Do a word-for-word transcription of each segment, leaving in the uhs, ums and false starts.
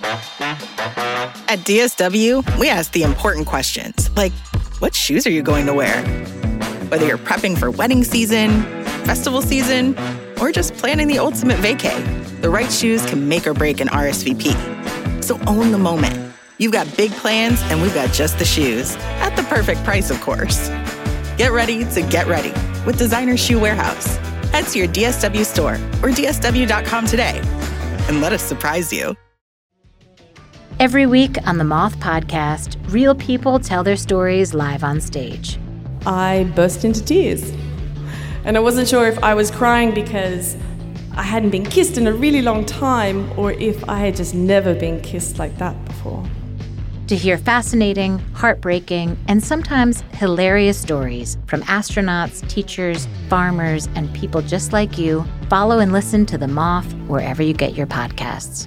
At D S W, we ask the important questions, like, what shoes are you going to wear? Whether you're prepping for wedding season, festival season, or just planning the ultimate vacay, the right shoes can make or break an R S V P. So own the moment. You've got big plans, and we've got just the shoes. At the perfect price, of course. Get ready to get ready with Designer Shoe Warehouse. Head to your D S W store or D S W dot com today and let us surprise you. Every week on the Moth Podcast, real people tell their stories live on stage. I burst into tears. And I wasn't sure if I was crying because I hadn't been kissed in a really long time or if I had just never been kissed like that before. To hear fascinating, heartbreaking, and sometimes hilarious stories from astronauts, teachers, farmers, and people just like you, follow and listen to The Moth wherever you get your podcasts.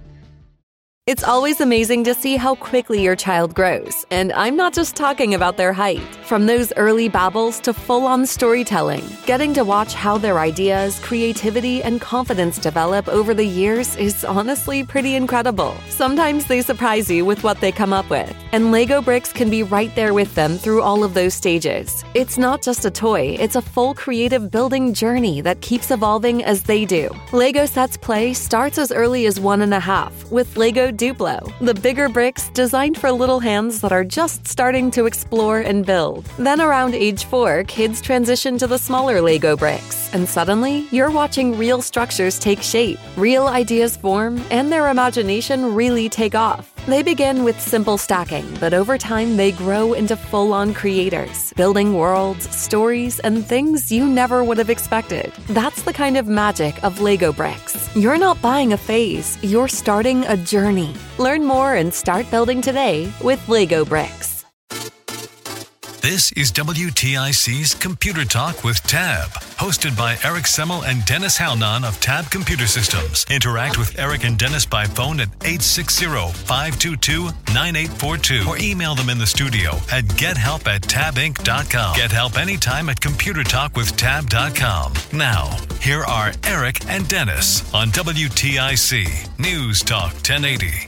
It's always amazing to see how quickly your child grows, and I'm not just talking about their height. From those early babbles to full-on storytelling, getting to watch how their ideas, creativity, and confidence develop over the years is honestly pretty incredible. Sometimes they surprise you with what they come up with, and Lego Bricks can be right there with them through all of those stages. It's not just a toy, it's a full creative building journey that keeps evolving as they do. Lego Sets Play starts as early as one and a half, with Lego Duplo, the bigger bricks designed for little hands that are just starting to explore and build. Then around age four, kids transition to the smaller Lego bricks, and suddenly you're watching real structures take shape, real ideas form, and their imagination really take off. They begin with simple stacking, but over time they grow into full-on creators, building worlds, stories, and things you never would have expected. That's the kind of magic of Lego Bricks. You're not buying a phase, you're starting a journey. Learn more and start building today with Lego Bricks. This is W T I C's Computer Talk with Tab, hosted by Eric Semmel and Dennis Halnan of Tab Computer Systems. Interact with Eric and Dennis by phone at eight six zero, five two two, nine eight four two or email them in the studio at gethelp at tab inc dot com. Get help anytime at computer talk with tab dot com. Now, here are Eric and Dennis on W T I C News Talk ten eighty.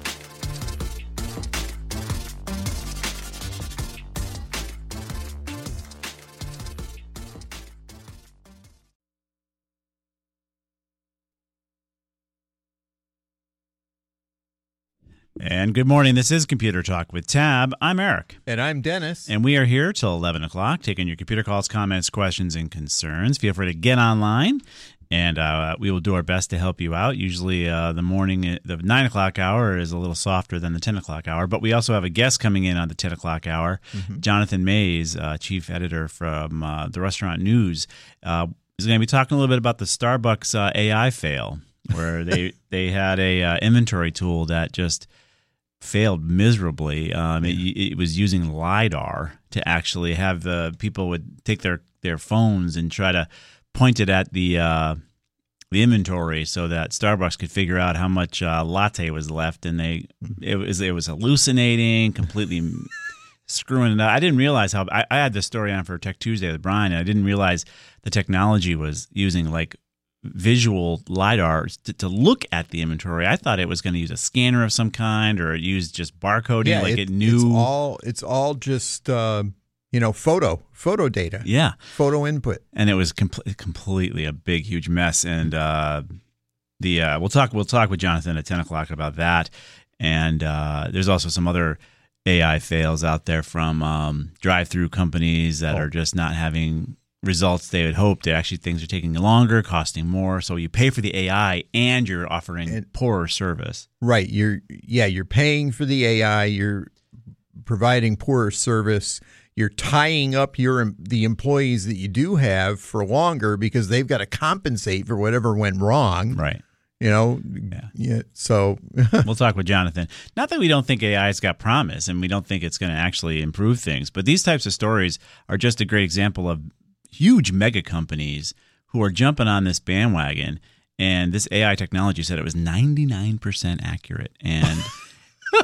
And good morning. This is Computer Talk with Tab. I'm Eric. And I'm Dennis. And we are here till eleven o'clock, taking your computer calls, comments, questions, and concerns. Feel free to get online, and uh, we will do our best to help you out. Usually uh, the morning, the nine o'clock hour is a little softer than the ten o'clock hour, but we also have a guest coming in on the ten o'clock hour, mm-hmm. Jonathan Mays, uh, chief editor from uh, the Restaurant News. Uh, he's going to be talking a little bit about the Starbucks uh, A I fail, where they, they had a uh, inventory tool that just failed miserably. Um, it, it was using LiDAR to actually have the people would take their, their phones and try to point it at the uh, the inventory so that Starbucks could figure out how much uh, latte was left, and they it was it was hallucinating, completely screwing it up. I didn't realize how I, I had this story on for Tech Tuesday with Brian, and I didn't realize the technology was using like visual LiDAR to, to look at the inventory. I thought it was going to use a scanner of some kind, or use just barcoding, yeah, like it, it knew. It's all, it's all just, uh, you know, photo, photo data. Yeah. Photo input. And it was com- completely a big, huge mess. And uh, the uh, we'll talk we'll talk with Jonathan at ten o'clock about that. And uh, there's also some other A I fails out there from um, drive-through companies that oh. are just not having results they had hoped. Actually, things are taking longer, costing more. So you pay for the A I and you're offering and, poorer service. Right. You're yeah, you're paying for the A I, you're providing poorer service, you're tying up your the employees that you do have for longer because they've got to compensate for whatever went wrong. Right. You know, yeah. yeah so we'll talk with Jonathan. Not that we don't think A I's got promise and we don't think it's going to actually improve things, but these types of stories are just a great example of huge mega companies who are jumping on this bandwagon, and this A I technology said it was ninety-nine percent accurate. And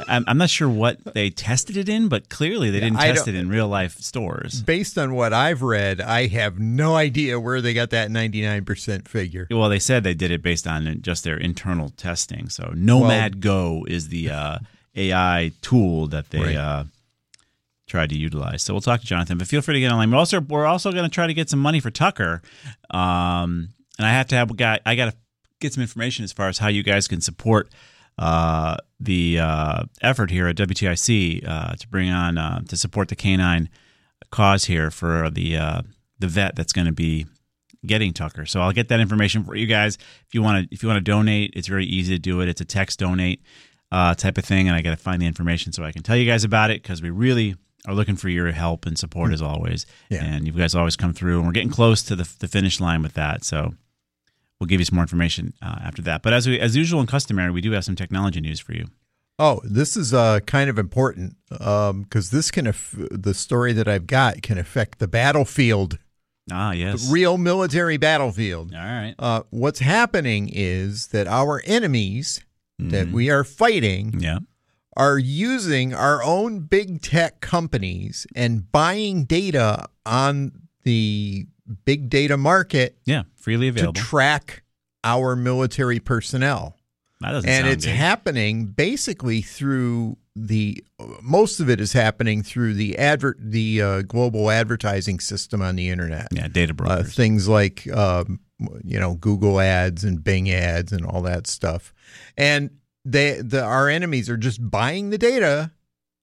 I'm, I'm not sure what they tested it in, but clearly they didn't I test don't- it in real life stores. Based on what I've read, I have no idea where they got that ninety-nine percent figure. Well, they said they did it based on just their internal testing. So Nomad Go is the uh, A I tool that they Right. uh, tried to utilize. So we'll talk to Jonathan, but feel free to get online. We're also we're also going to try to get some money for Tucker, um, and I have to have got I got to get some information as far as how you guys can support uh, the uh, effort here at W T I C uh, to bring on uh, to support the canine cause here for the uh, the vet that's going to be getting Tucker. So I'll get that information for you guys. If you want to if you want to donate, it's very easy to do it. It's a text donate uh, type of thing, and I got to find the information so I can tell you guys about it because we really are looking for your help and support as always. Yeah. And you guys always come through, and we're getting close to the, the finish line with that. So we'll give you some more information uh, after that. But as we, as usual and customary, we do have some technology news for you. Oh, this is uh, kind of important because this can aff- the story that I've got can affect the battlefield, Ah, yes. the real military battlefield. All right. Uh, what's happening is that our enemies that we are fighting Yeah. are using our own big tech companies and buying data on the big data market Yeah. Freely to available. track our military personnel. That doesn't And sound it's good. happening basically through the most of it is happening through the advert the uh, global advertising system on the internet. Yeah, data Uh, brokers. things like um, you know Google ads and Bing ads and all that stuff. And they the our enemies are just buying the data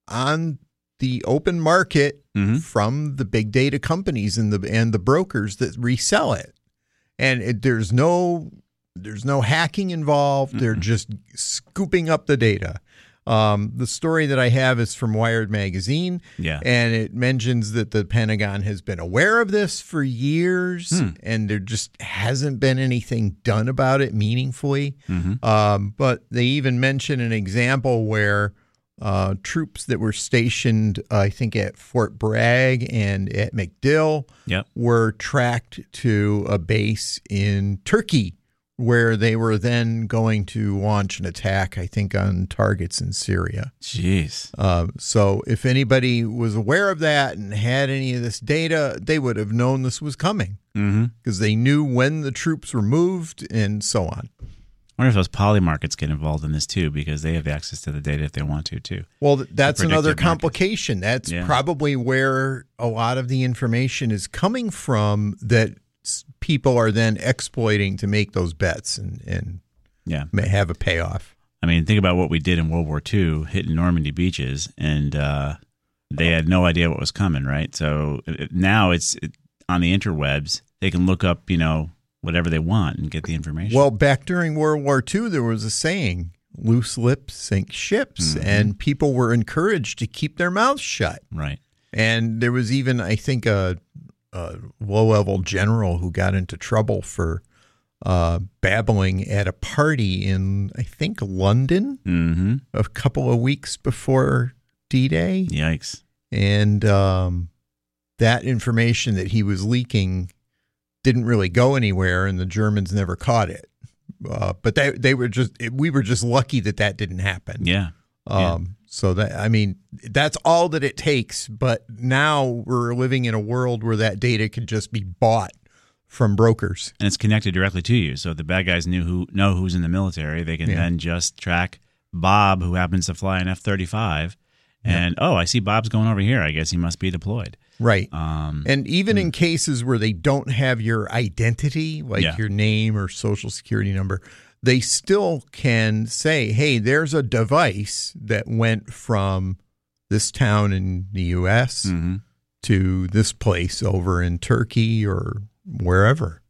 on the open market Mhm. from the big data companies and the and the brokers that resell it. And it, there's no there's no hacking involved. They're just scooping up the data. Um, the story that I have is from Wired Magazine, Yeah. and it mentions that the Pentagon has been aware of this for years, Hmm. and there just hasn't been anything done about it meaningfully. Mhm. Um, but they even mention an example where uh, troops that were stationed, uh, I think, at Fort Bragg and at MacDill Yep. were tracked to a base in Turkey, where they were then going to launch an attack, I think, on targets in Syria. Jeez. Uh, so if anybody was aware of that and had any of this data, they would have known this was coming Mm-hmm. because they knew when the troops were moved and so on. I wonder if those poly markets get involved in this too, because they have access to the data if they want to too. Well, th- that's predictive another market. complication. That's Yeah. probably where a lot of the information is coming from that s- people are then exploiting to make those bets and, and Yeah. may have a payoff. I mean, think about what we did in World War Two, hitting Normandy beaches, and uh, they had no idea what was coming, right? So it, now it's it, on the interwebs. They can look up, you know, whatever they want and get the information. Well, back during World War Two, there was a saying, loose lips sink ships, Mhm. and people were encouraged to keep their mouths shut. right. And there was even, I think, a, a low-level general who got into trouble for uh, babbling at a party in, I think, London Mm-hmm. a couple of weeks before D-Day. Yikes. And um, that information that he was leaking didn't really go anywhere, and the Germans never caught it. Uh, but they they were just we were just lucky that that didn't happen. Yeah. Um, So that I mean, that's all that it takes. But now we're living in a world where that data can just be bought from brokers. And it's connected directly to you. So if the bad guys knew who know who's in the military, they can Yeah. then just track Bob, who happens to fly an F thirty-five, and oh, I see Bob's going over here. I guess he must be deployed. Right. Um, And even in cases where they don't have your identity, like Yeah. your name or social security number, they still can say, hey, there's a device that went from this town in the U S mhm. to this place over in Turkey or wherever.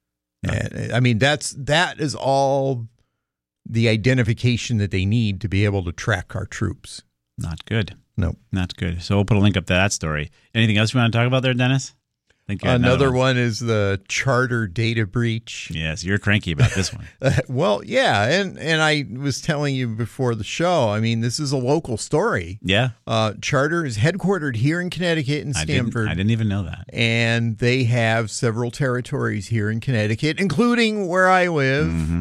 And, I mean, that's that is all the identification that they need to be able to track our troops. Not good. No. Not good. So we'll put a link up to that story. Anything else you want to talk about there, Dennis? I think you had Another one is the charter data breach. Yes, you're cranky about this one. Uh, well, yeah, and and I was telling you before the show. I mean, this is a local story. Yeah. Uh, Charter is headquartered here in Connecticut in I didn't, Stamford, I didn't even know that. and they have several territories here in Connecticut, including where I live. Mhm.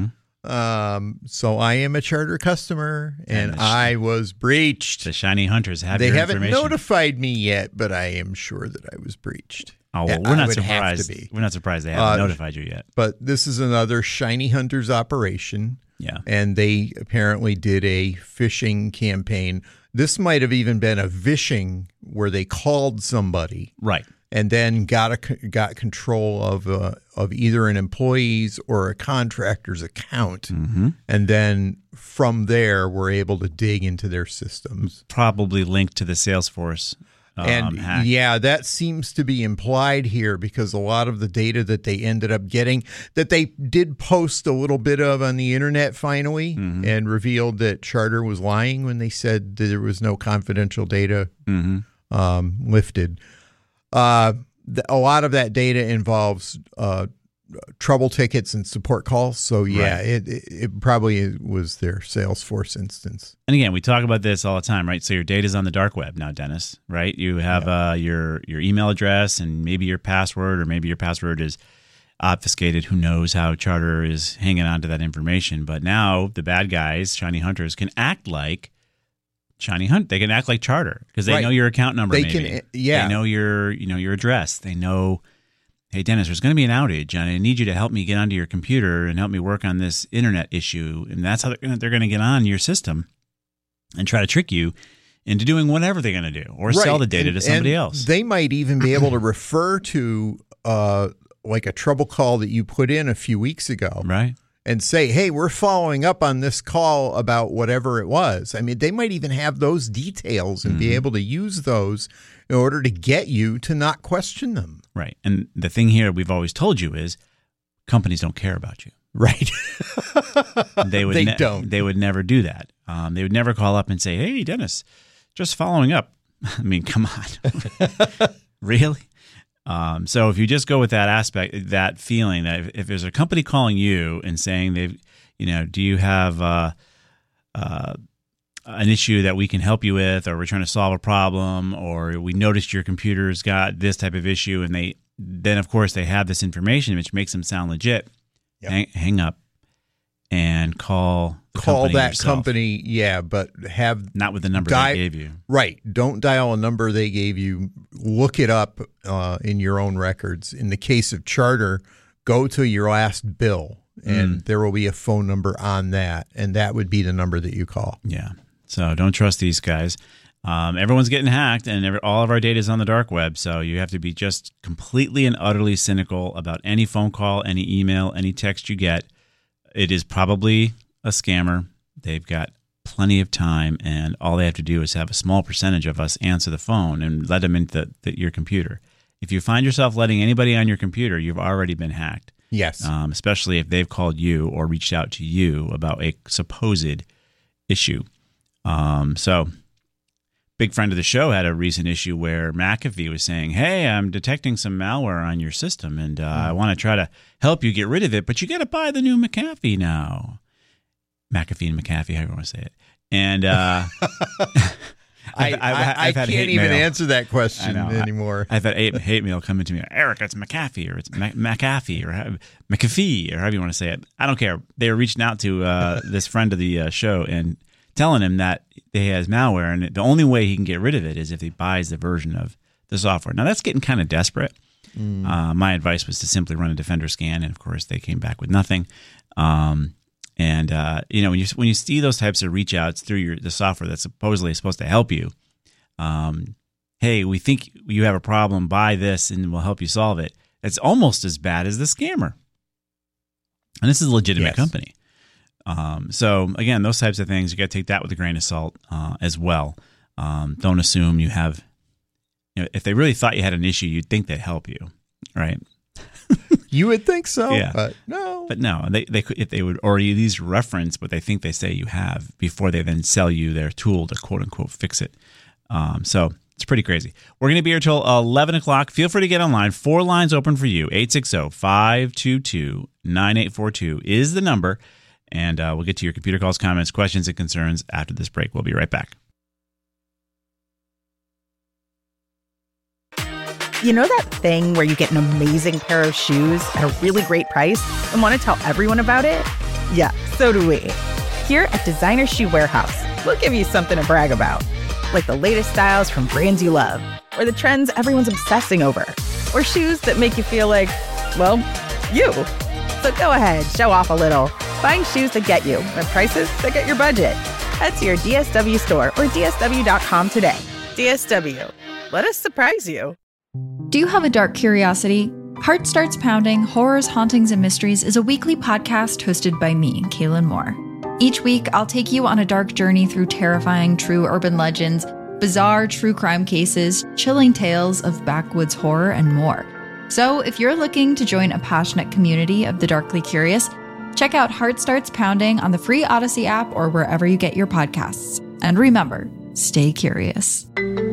Um, so I am a Charter customer, and, and sh- I was breached. The shiny hunters have They your haven't information. notified me yet, but I am sure that I was breached. Oh, well, I we're not would have surprised. to be. We're not surprised they haven't Uh, notified you yet. But this is another shiny hunters operation. Yeah. And they apparently did a phishing campaign. This might have even been a vishing where they called somebody. Right. And then got a, got control of uh, of either an employee's or a contractor's account, mm-hmm. and then from there we're able to dig into their systems. Probably linked to the Salesforce. Um, and hack. yeah, that seems to be implied here because a lot of the data that they ended up getting, that they did post a little bit of on the internet finally, mm-hmm. and revealed that Charter was lying when they said that there was no confidential data mm-hmm. um, lifted. Uh, the, a lot of that data involves uh, trouble tickets and support calls. So, yeah, Right. it, it it probably was their Salesforce instance. And again, we talk about this all the time, right? So your data's on the dark web now, Dennis, right? You have yeah. uh, your your email address and maybe your password, or maybe your password is obfuscated. Who knows how Charter is hanging on to that information. But now the bad guys, shiny hunters, can act like Shiny Hunt. They can act like Charter because they Right. know your account number. They maybe. can, yeah. They know your, you know, your address. They know, hey, Dennis, there's going to be an outage, and I need you to help me get onto your computer and help me work on this internet issue. And that's how they're going to, they're going to get on your system and try to trick you into doing whatever they're going to do, or Right. sell the data and, to somebody and else. They might even be able to refer to uh, like a trouble call that you put in a few weeks ago. Right. And say, hey, we're following up on this call about whatever it was. I mean, they might even have those details and mm-hmm. be able to use those in order to get you to not question them. Right. And the thing here we've always told you is companies don't care about you. Right. They would they ne- don't. They would never do that. Um, they would never call up and say, hey, Dennis, just following up. I mean, come on. Really? Um, so if you just go with that aspect, that feeling that if, if there's a company calling you and saying they've, you know, do you have uh, uh, an issue that we can help you with, or we're trying to solve a problem, or we noticed your computer's got this type of issue, and they then of course they have this information which makes them sound legit. Yep. Hang, hang up and call the Call company that yourself. company, yeah, but have Not with the number di- they gave you. Right. Don't dial a number they gave you. Look it up uh, in your own records. In the case of Charter, go to your last bill, and Mm. there will be a phone number on that, and that would be the number that you call. Yeah. So don't trust these guys. Um, everyone's getting hacked, and every, all of our data is on the dark web. So you have to be just completely and utterly cynical about any phone call, any email, any text you get. It is probably a scammer. They've got plenty of time, and all they have to do is have a small percentage of us answer the phone and let them into the, the, your computer. If you find yourself letting anybody on your computer, you've already been hacked. Yes. Um, especially if they've called you or reached out to you about a supposed issue. Um, so, big friend of the show had a recent issue where McAfee was saying, hey, I'm detecting some malware on your system, and uh, mm. I want to try to help you get rid of it, but you got to buy the new McAfee now. McAfee and McAfee, however you want to say it. And uh, I, I've, I've, I, I've I had can't hate even mail. answer that question I know. anymore. I, I've had hate, hate mail coming to me. Eric, it's McAfee, or it's Mac, McAfee, or how- McAfee, or however you want to say it. I don't care. They were reaching out to uh, this friend of the uh, show and telling him that he has malware, and the only way he can get rid of it is if he buys the version of the software. Now, that's getting kind of desperate. Mm. Uh, my advice was to simply run a Defender scan, and of course, they came back with nothing. Um, and uh, you know, when you when you see those types of reach outs through your the software that's supposedly supposed to help you, um, hey, we think you have a problem. Buy this, and we'll help you solve it. It's almost as bad as the scammer, and this is a legitimate Yes. company. Um, so again, those types of things, you got to take that with a grain of salt uh, as well. Um, don't assume you have, you know, if they really thought you had an issue, you'd think they'd help you, right? You would think so, Yeah. but no. But no, they they could, if they would already at least reference what they think they say you have before they then sell you their tool to quote unquote fix it. Um, so it's pretty crazy. We're going to be here till eleven o'clock. Feel free to get online. Four lines open for you. eight six zero, five two two, nine eight four two is the number. And uh, we'll get to your computer calls, comments, questions, and concerns after this break. We'll be right back. You know that thing where you get an amazing pair of shoes at a really great price and want to tell everyone about it? Yeah, so do we. Here at Designer Shoe Warehouse, we'll give you something to brag about. Like the latest styles from brands you love, or the trends everyone's obsessing over, or shoes that make you feel like, well, you. So go ahead, show off a little. Find shoes that get you at prices that get your budget. Head to your D S W store or D S W dot com today. D S W, let us surprise you. Do you have a dark curiosity? Heart Starts Pounding, Horrors, Hauntings, and Mysteries is a weekly podcast hosted by me, Kaylin Moore. Each week, I'll take you on a dark journey through terrifying true urban legends, bizarre true crime cases, chilling tales of backwoods horror, and more. So if you're looking to join a passionate community of the darkly curious, check out Heart Starts Pounding on the free Odyssey app or wherever you get your podcasts. And remember, stay curious.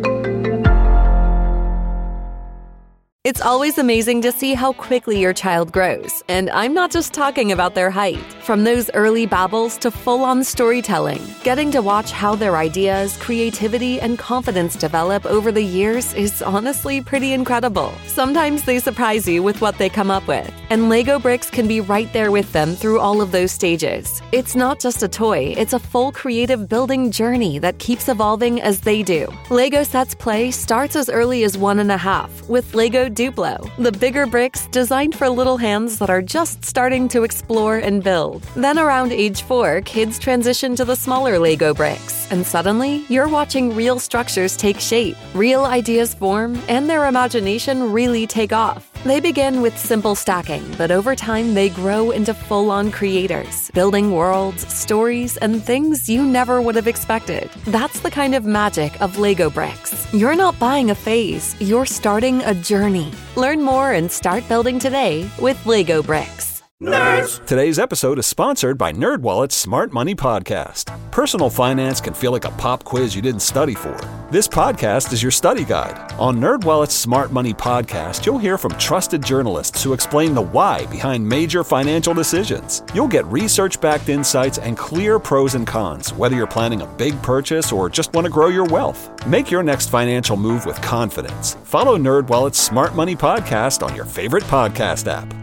It's always amazing to see how quickly your child grows. And I'm not just talking about their height. From those early babbles to full-on storytelling, getting to watch how their ideas, creativity, and confidence develop over the years is honestly pretty incredible. Sometimes they surprise you with what they come up with. And Lego Bricks can be right there with them through all of those stages. It's not just a toy, it's a full creative building journey that keeps evolving as they do. Lego Sets Play starts as early as one and a half with Lego Duplo, the bigger bricks designed for little hands that are just starting to explore and build. Then around age four, kids transition to the smaller Lego bricks, and suddenly you're watching real structures take shape, real ideas form, and their imagination really take off. They begin with simple stacking, but over time they grow into full-on creators, building worlds, stories, and things you never would have expected. That's the kind of magic of Lego Bricks. You're not buying a phase, you're starting a journey. Learn more and start building today with Lego Bricks. Nerds! Today's episode is sponsored by NerdWallet's Smart Money Podcast. Personal finance can feel like a pop quiz you didn't study for. This podcast is your study guide. On NerdWallet's Smart Money Podcast, you'll hear from trusted journalists who explain the why behind major financial decisions. You'll get research-backed insights and clear pros and cons, whether you're planning a big purchase or just want to grow your wealth. Make your next financial move with confidence. Follow NerdWallet's Smart Money Podcast on your favorite podcast app.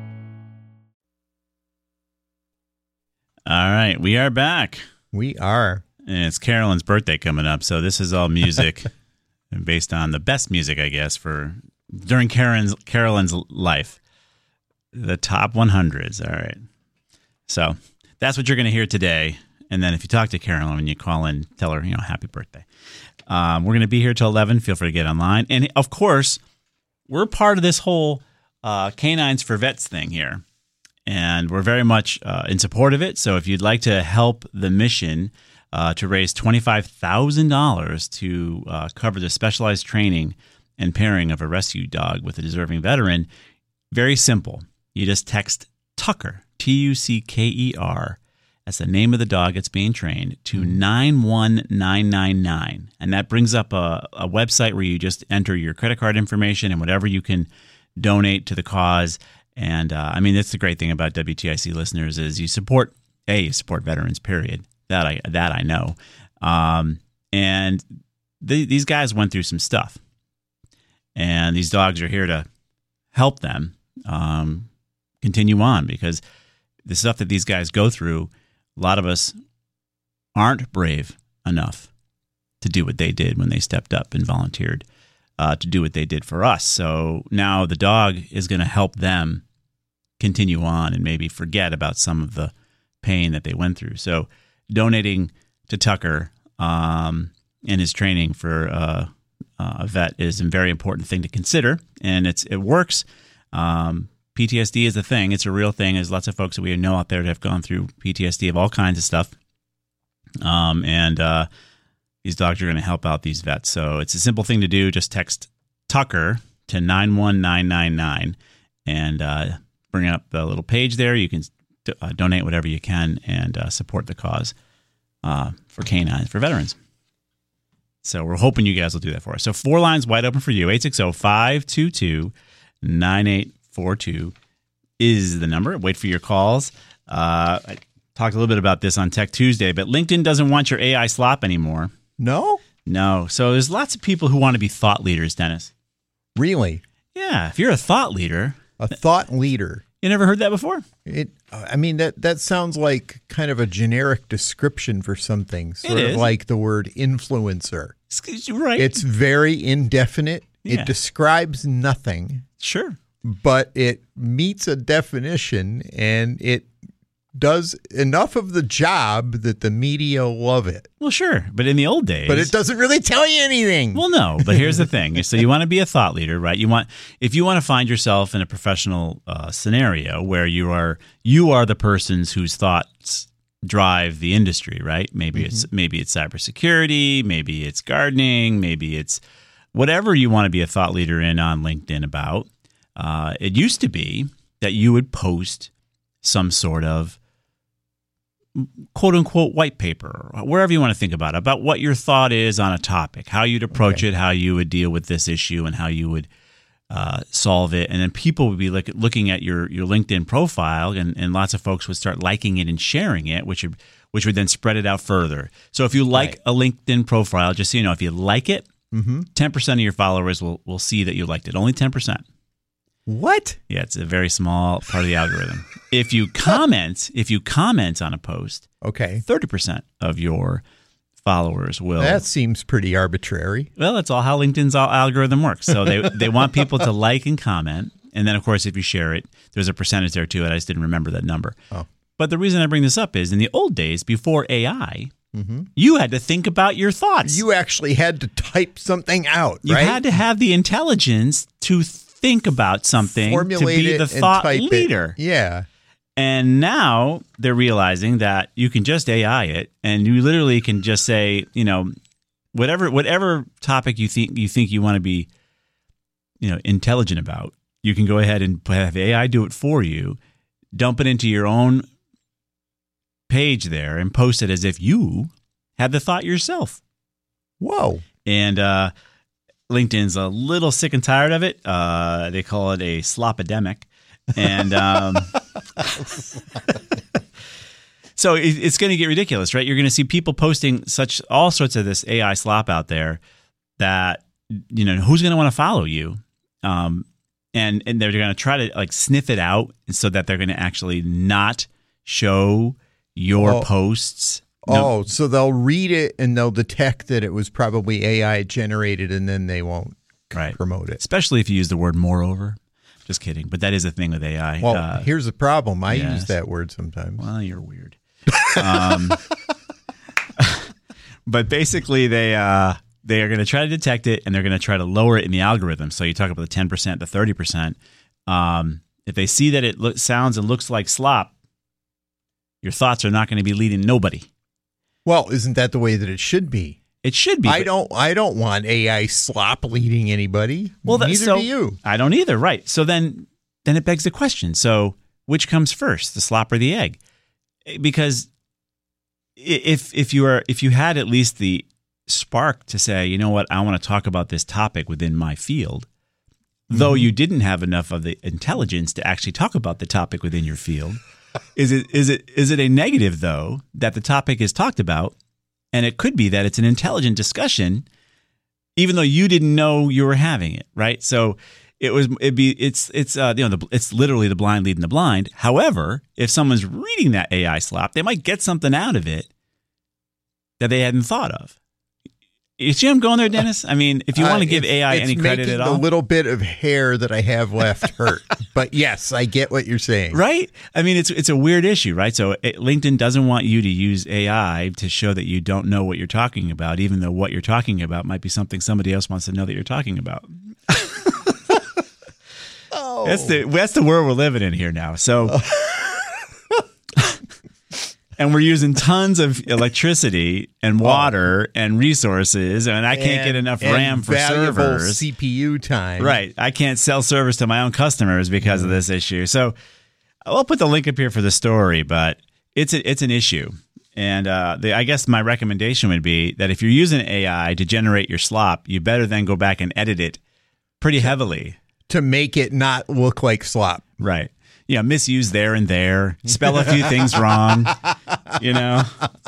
All right, we are back. We are. And it's Carolyn's birthday coming up, so this is all music based on the best music, I guess, for during Karen's Carolyn's life. The top one hundreds, all right. So that's what you're going to hear today. And then if you talk to Carolyn when you call in, tell her, you know, happy birthday. Um, we're going to be here till eleven. Feel free to get online. And, of course, we're part of this whole uh, Canines for Vets thing here. And we're very much uh, in support of it. So if you'd like to help the mission uh, to raise twenty-five thousand dollars to uh, cover the specialized training and pairing of a rescue dog with a deserving veteran, very simple. You just text Tucker, T U C K E R, that's the name of the dog that's being trained, to nine one nine nine nine. And that brings up a, a website where you just enter your credit card information and whatever you can donate to the cause. And, uh, I mean, that's the great thing about W T I C listeners is you support, A, you support veterans, period. That I that I know. Um, and th- these guys went through some stuff. And these dogs are here to help them um, continue on because the stuff that these guys go through, a lot of us aren't brave enough to do what they did when they stepped up and volunteered. Uh, to do what they did for us. So now the dog is going to help them continue on and maybe forget about some of the pain that they went through. So donating to Tucker um, and his training for uh, uh, a vet is a very important thing to consider. And it's it works. Um, P T S D is a thing. It's a real thing. There's lots of folks that we know out there that have gone through P T S D of all kinds of stuff. Um, and uh These dogs are going to help out these vets. So it's a simple thing to do. Just text Tucker to nine one nine nine nine and uh, bring up the little page there. You can d- uh, donate whatever you can and uh, support the cause uh, for canines, for veterans. So we're hoping you guys will do that for us. So four lines wide open for you. eight six zero, five two two, nine eight four two is the number. Wait for your calls. Uh, I talked a little bit about this on Tech Tuesday, but LinkedIn doesn't want your A I slop anymore. No? No. So there's lots of people who want to be thought leaders, Dennis. Really? Yeah. If you're a thought leader. A thought leader. You never heard that before? It. I mean, that, that sounds like kind of a generic description for something, sort It of is. like the word influencer. Right. It's very indefinite. Yeah. It describes nothing, Sure. but it meets a definition, and it does enough of the job that the media love it. Well, sure. But in the old days. But it doesn't really tell you anything. Well, no. But here's the thing. So you want to be a thought leader, right? You want, if you want to find yourself in a professional uh, scenario where you are, you are the persons whose thoughts drive the industry, right? Maybe mm-hmm. it's maybe it's cybersecurity, maybe it's gardening, maybe it's whatever you want to be a thought leader in on LinkedIn about. Uh, it used to be that you would post some sort of quote unquote white paper, or wherever you want to think about it, about what your thought is on a topic, how you'd approach okay. it, how you would deal with this issue, and how you would uh, solve it. And then people would be look, looking at your, your LinkedIn profile, and, and lots of folks would start liking it and sharing it, which would, which would then spread it out further. So if you like right. a LinkedIn profile, just so you know, if you like it, mm-hmm. ten percent of your followers will, will see that you liked it. Only ten percent. What? Yeah, it's a very small part of the algorithm. If you comment, if you comment on a post, okay, thirty percent of your followers will. That seems pretty arbitrary. Well, that's all how LinkedIn's algorithm works. So they they want people to like and comment, and then of course if you share it, there's a percentage there too. And I just didn't remember that number. Oh. But the reason I bring this up is in the old days, before A I, mm-hmm. you had to think about your thoughts. You actually had to type something out. You right? had to have the intelligence to think about something, formulate to be it the thought leader. It. Yeah. And now they're realizing that you can just A I it, and you literally can just say, you know, whatever whatever topic you think you think you want to be, you know, intelligent about, you can go ahead and have A I do it for you, dump it into your own page there, and post it as if you had the thought yourself. Whoa. And uh LinkedIn's a little sick and tired of it. Uh, they call it a slop-epidemic. And um, so it, it's going to get ridiculous, right? You're going to see people posting such all sorts of this A I slop out there that, you know, who's going to want to follow you? Um, and, and they're going to try to like sniff it out so that they're going to actually not show your oh. posts. Oh, no. So they'll read it and they'll detect that it was probably A I generated, and then they won't right. promote it. Especially if you use the word moreover. Just kidding. But that is a thing with A I. Well, uh, here's the problem. I yes. use that word sometimes. Well, you're weird. um, but basically, they uh, they are going to try to detect it, and they're going to try to lower it in the algorithm. So you talk about the ten percent, the thirty percent. Um, if they see that it lo- sounds and looks like slop, your thoughts are not going to be leading nobody. Well, isn't that the way that it should be? It should be. I don't. I don't want A I slop leading anybody. Well, that, neither so, do you. I don't either. Right. So then, then it begs the question. So, which comes first, the slop or the egg? Because if if you are if you had at least the spark to say, you know what, I want to talk about this topic within my field, mm-hmm. though you didn't have enough of the intelligence to actually talk about the topic within your field. Is it is it is it a negative though that the topic is talked about, and it could be that it's an intelligent discussion, even though you didn't know you were having it, right? So it was it be it's it's uh, you know the, it's literally the blind leading the blind. However, if someone's reading that A I slop, they might get something out of it that they hadn't thought of. You see, I'm going there, Dennis. I mean, if you want to uh, give A I any credit at all, the little bit of hair that I have left hurt. But yes, I get what you're saying. Right? I mean, it's it's a weird issue, right? So it, LinkedIn doesn't want you to use A I to show that you don't know what you're talking about, even though what you're talking about might be something somebody else wants to know that you're talking about. oh, that's the that's the world we're living in here now. So. Oh. And we're using tons of electricity and water oh. and resources, and I can't and, get enough and RAM for servers. C P U time. Right. I can't sell servers to my own customers because mm. of this issue. So I'll put the link up here for the story, but it's a, it's an issue. And uh, the, I guess my recommendation would be that if you're using A I to generate your slop, you better then go back and edit it pretty heavily. To make it not look like slop. Right. you know, misuse there and there, spell a few things wrong, you know.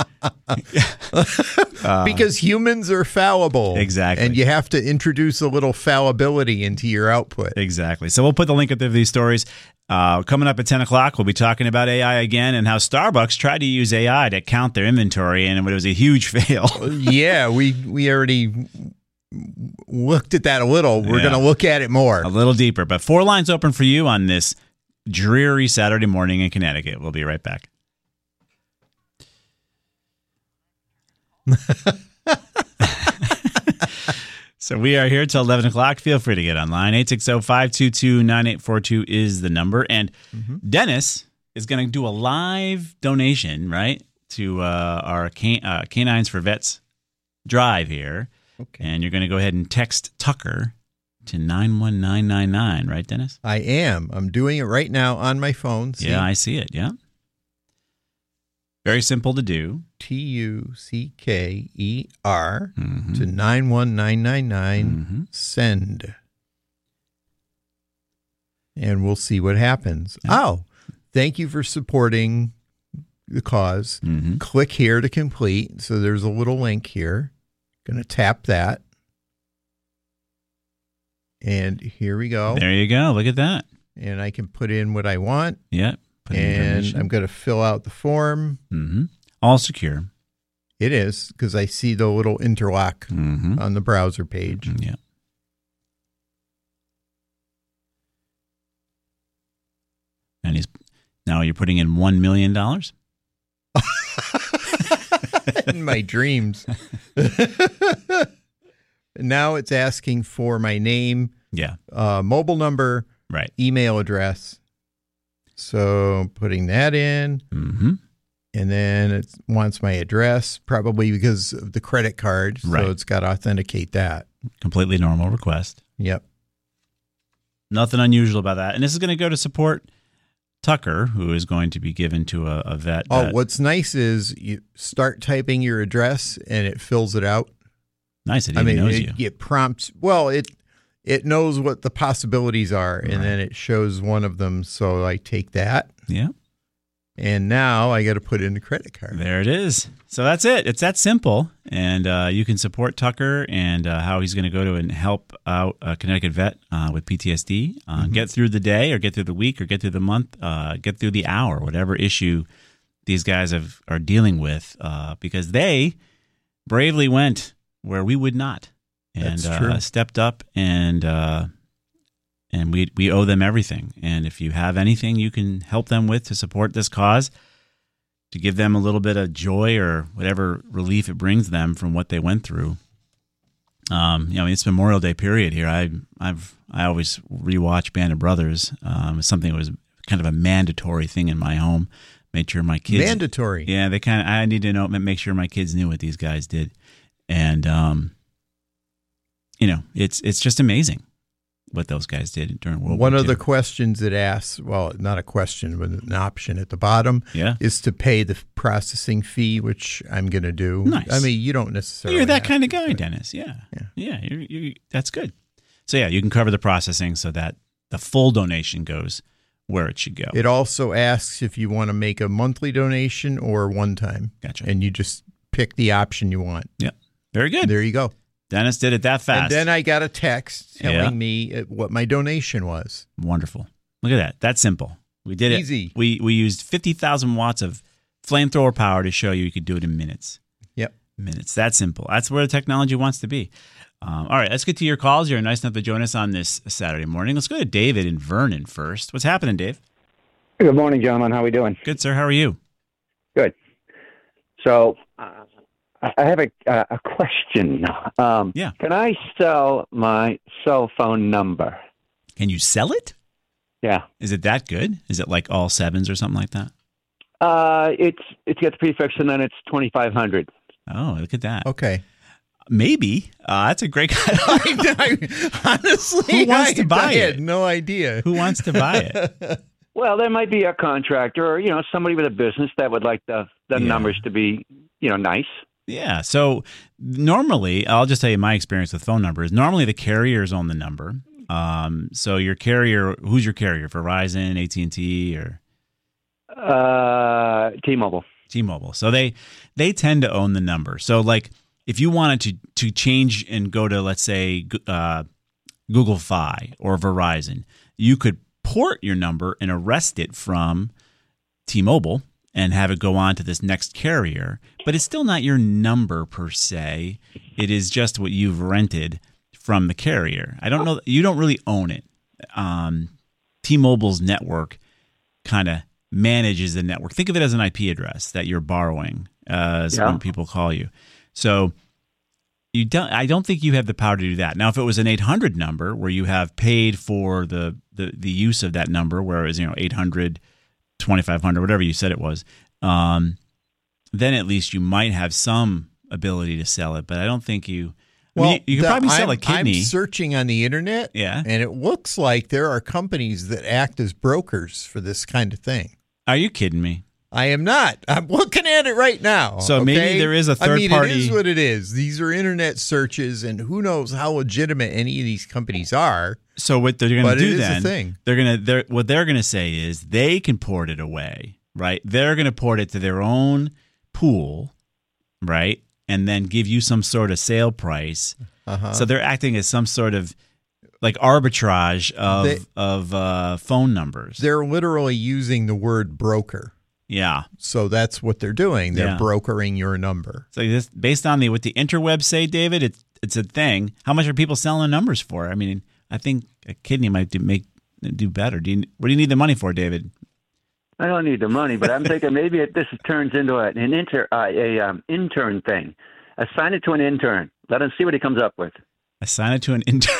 uh, because humans are fallible. Exactly. And you have to introduce a little fallibility into your output. Exactly. So we'll put the link up there for these stories. Uh, coming up at ten o'clock, we'll be talking about A I again and how Starbucks tried to use A I to count their inventory, and it was a huge fail. yeah, we we already looked at that a little. We're Yeah. going to look at it more. A little deeper. But four lines open for you on this dreary Saturday morning in Connecticut. We'll be right back. So we are here till eleven o'clock. Feel free to get online. eight six zero, five two two, nine eight four two is the number. And mm-hmm. Dennis is going to do a live donation, right, to uh, our can- uh, Canines for Vets drive here. Okay. And you're going to go ahead and text Tucker to nine one nine nine nine, right, Dennis? I am. I'm doing it right now on my phone. See? Yeah, I see it. Yeah. Very simple to do. T U C K E R mm-hmm. to nine one nine nine nine. Mm-hmm. Send. And we'll see what happens. Yeah. Oh, thank you for supporting the cause. Mm-hmm. Click here to complete. So there's a little link here. Going to tap that. And here we go. There you go. Look at that. And I can put in what I want. Yep. Put in and information. I'm going to fill out the form. Mm-hmm. All secure. It is, because I see the little interlock mm-hmm. on the browser page. Yeah. And he's now you're putting in one million dollars? In my dreams. Now it's asking for my name, yeah, uh, mobile number, right, email address. So putting that in, mm-hmm. and then it wants my address, probably because of the credit card. So right. it's got to authenticate that. Completely normal request. Yep. Nothing unusual about that. And this is going to go to support Tucker, who is going to be given to a, a vet. Oh, that, what's nice is you start typing your address and it fills it out. Nice. It I even mean, knows it, you. it prompts. Well, it it knows what the possibilities are, and right. then it shows one of them. So I take that. Yeah. And now I got to put in the credit card. There it is. So that's it. It's that simple. And uh, you can support Tucker and uh, how he's going to go to and help out a Connecticut vet uh, with P T S D. Uh, mm-hmm. Get through the day or get through the week or get through the month, uh, get through the hour, whatever issue these guys have, are dealing with, uh, because they bravely went where we would not. And That's true. Uh, stepped up and uh, and we we owe them everything. And if you have anything you can help them with to support this cause, to give them a little bit of joy or whatever relief it brings them from what they went through. Um, you know, it's Memorial Day period here. I I've I always rewatch Band of Brothers. Um, it's something that was kind of a mandatory thing in my home. Made sure my kids mandatory. Yeah, they kind of. I need to know, make sure my kids knew what these guys did, and um, you know, it's it's just amazing what those guys did during World War One Two. of the questions it asks, well, not a question, but an option at the bottom, yeah. is to pay the processing fee, which I'm going to do. Nice. I mean, you don't necessarily. You're that have kind of to, guy, but- Dennis. Yeah, Yeah. yeah. You're, you're, that's good. So yeah, you can cover the processing so that the full donation goes where it should go. It also asks if you want to make a monthly donation or one time. Gotcha. And you just pick the option you want. Yeah, very good. There you go. Dennis did it that fast. And then I got a text telling Yeah. me what my donation was. Wonderful. Look at that. That's simple. We did it. Easy. We we used fifty thousand watts of flamethrower power to show you you could do it in minutes. Yep. Minutes. That simple. That's where the technology wants to be. Um, all right, let's get to your calls. You're nice enough to join us on this Saturday morning. Let's go to David in Vernon first. What's happening, Dave? Good morning, gentlemen. How are we doing? Good, sir. How are you? Good. So uh, I have a, uh, a question. Um, yeah. Can I sell my cell phone number? Can you sell it? Yeah. Is it that good? Is it like all sevens or something like that? Uh, it's it's got the prefix and then it's twenty-five hundred. Oh, look at that. Okay. Maybe. Uh, that's a great guy. Honestly, who wants I, to buy I it? had no idea. Who wants to buy it? Well, there might be a contractor or, you know, somebody with a business that would like the, the Yeah. numbers to be, you know, nice. Yeah. So normally, I'll just tell you my experience with phone numbers. Normally, the carriers own the number, Um, so your carrier, who's your carrier? Verizon, A T and T, or Uh, T-Mobile. T-Mobile. So they they tend to own the number. So like if you wanted to to change and go to, let's say, uh, Google Fi or Verizon, you could port your number and arrest it from T-Mobile and have it go on to this next carrier. But it's still not your number per se. It is just what you've rented from the carrier. I don't know. You don't really own it. Um, T-Mobile's network kind of manages the network. Think of it as an I P address that you're borrowing uh, as Yeah. when people call you. So you don't. I don't think you have the power to do that. Now, if it was an eight hundred number where you have paid for the the, the use of that number, where it was, you know, eight hundred, twenty-five hundred, whatever you said it was, um, then at least you might have some ability to sell it. But I don't think you. I Well, mean, you could the- probably sell I'm, a kidney. I'm searching on the internet, Yeah. and it looks like there are companies that act as brokers for this kind of thing. Are you kidding me? I am not. I'm looking at it right now. So okay? maybe there is a I mean, third-party- it is what it is. These are internet searches, and who knows how legitimate any of these companies are. So what they're going But to do it is a then? thing. They're going to. They're what they're going to say is they can port it away, right? They're going to port it to their own pool, right, and then give you some sort of sale price. Uh-huh. So they're acting as some sort of like arbitrage of They- of uh, phone numbers. They're literally using the word broker. Yeah. So that's what they're doing. They're Yeah. brokering your number. So this, based on the what the interwebs say, David, it's it's a thing. How much are people selling numbers for? I mean, I think a kidney might do, make do better. Do you, what do you need the money for, David? I don't need the money, but I'm thinking maybe it, this turns into a, an inter, uh, a um, intern thing. Assign it to an intern. Let him see what he comes up with. Assign it to an intern.